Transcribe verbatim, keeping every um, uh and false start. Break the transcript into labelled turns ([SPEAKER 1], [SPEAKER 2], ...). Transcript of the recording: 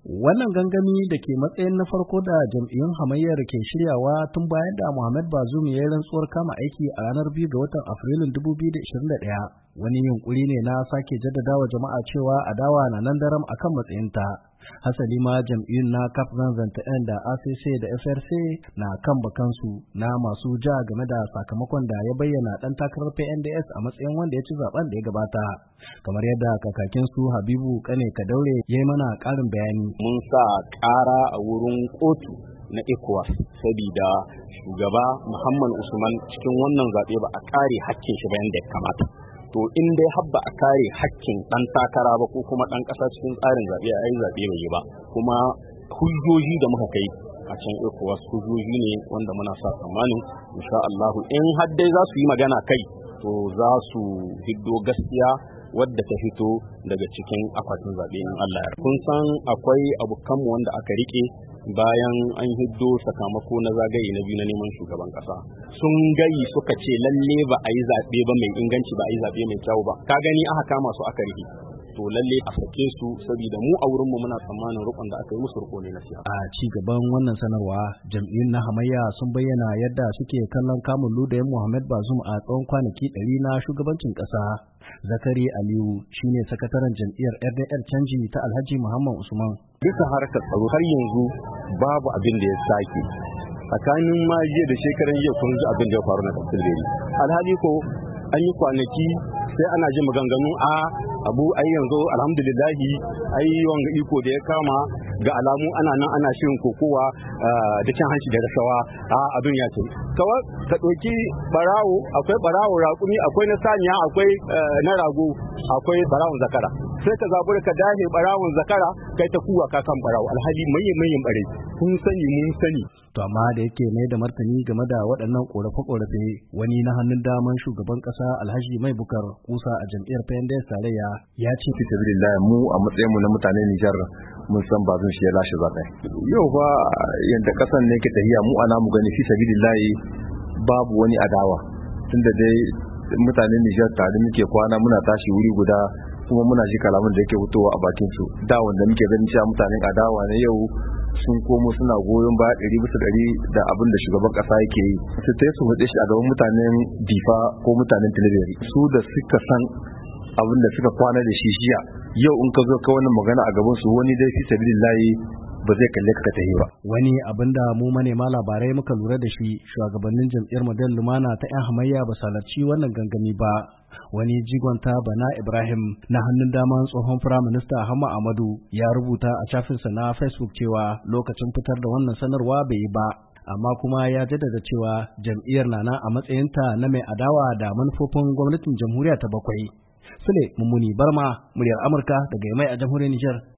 [SPEAKER 1] Wannan gangami da ke matsayin na farko da jam'iyyun hamayyar ke shiryawa tun bayan da Mohamed Bazoum ya yi rantsuwar kama aiki a ranar biyu ga watan Afrilun dubu biyu da ashirin da ɗaya wani yunkuri ne na sake jaddadawa jama'a cewa adawa na nan daram akan matsayinta. Hasali ma jam'iyyun na C A F vingt et un da A C C da F R C na kan bakansu na masu ja game da sakamakon da ya bayyana dan takarar P N D S a matsayin wanda ya ci zaben da ya gabata. Kamar yadda kakakin su Habibu Kane Kadaure ya yi mana ƙarin bayani.
[SPEAKER 2] Mun sa ƙara a wurin kotu na ECOWAS saboda shugaba Muhammad Usman cikin wannan zaɓe ba a kare hakkin shi ba yadda ya kamata. To in dai habba a kare hakkin ɗan takara ba ko kuma ɗan ƙasa cikin tsarin zaɓe a yi zaɓe bai yi ba, kuma hujjoji da muka kai a can ECOWAS hujjoji ne wanda muna sa tsammanin insha Allah in har dai za su yi magana kai to za su hiddo gaskiya wadda ta fito daga cikin akwatin zaɓe in Allah ya. Kun san akwai abokanmu wanda aka rike bayan an hiddo sakamako na zagaye na biyu na neman shugaban ƙasa. Sun gayi suka ce lalle ba a yi zaɓe ba mai inganci, ba a yi zaɓe mai kyau ba. Ka gani aka kama su aka rike. To lalle a sake su saboda mu a wurinmu muna tsammanin rukun da aka yi musu ruko ne na siyasa.
[SPEAKER 1] A ci gaban wannan sanarwa, jam'iyyun na hamayya sun bayyana yadda suke kallon kamun ludayin Mohamed Bazoum a tsawon kwanaki ɗari na shugabancin ƙasa. Zakari Aliyu shine sakataren jam'iyyar R D R Canji ta Alhaji Muhammad Usman.
[SPEAKER 3] Bisa harkar tsaro har yanzu babu abin da ya sake. Tsakanin ma jiya da shekaran jiya kun ji abin da ya faru na Tafsirleri. Alhali ko an yi kwanaki sai ana jin maganganu a abu ai yanzu alhamdulillahi ai wanga iko da ya kama ga alamu ana nan ana shirin kokowa da cin hanci da rasawa a abin ya ce kawai ka ɗauki barawo akwai barawo raƙumi akwai na saniya akwai na rago akwai barawon zakara sai ka zabura ka dahe barawon zakara kai ta kuwa ka kan barawo alhali manyan manyan bare kun sani mun sani.
[SPEAKER 1] To amma da yake mai da martani game da waɗannan ƙorafe-ƙorafe wani na hannun daman shugaban ƙasa Alhaji Mai Bukar kusa a jam'iyyar P N D S tarayya ya ce
[SPEAKER 3] fi sabilillah mu a matsayin mu na mutanen Nijar mun san Bazoum shi ya lashe zaɓe. Yau fa yanda ƙasan ne ke tahiya mu ana mu gani fi sabilillah babu wani adawa tunda dai mutanen Nijar tare muke kwana muna tashi wuri guda kuma muna ji kalaman da yake fitowa a bakin su da wanda muke ganin cewa mutanen adawa ne yau sun komo suna goyon baya ɗari bisa ɗari da abin da shugaban ƙasa yake yi su ta su hudu shi a gaban mutanen difa ko mutanen tilibiri su da suka san abin da suka kwana da shi jiya yau in ka zo ka wannan magana a gaban su wani dai fi sabilillahi ba zai kalle ka ta yi ba.
[SPEAKER 1] Wani abin da mu manema labarai muka lura da shi shugabannin jam'iyyar Model Lumana ta 'yan hamayya ba salarci wannan gangami ba. Wani jigonta Bana Ibrahim na hannun daman tsohon firaminista Hama Amadu ya rubuta a shafinsa na Facebook cewa lokacin fitar da wannan sanarwa bai yi ba. Amma kuma ya jaddada cewa jam'iyyar na nan a matsayinta na mai adawa da manufofin gwamnatin jamhuriya ta bakwai. Sule Mummuni Barma, muryar Amurka daga Yamai a jamhuriyar Nijar.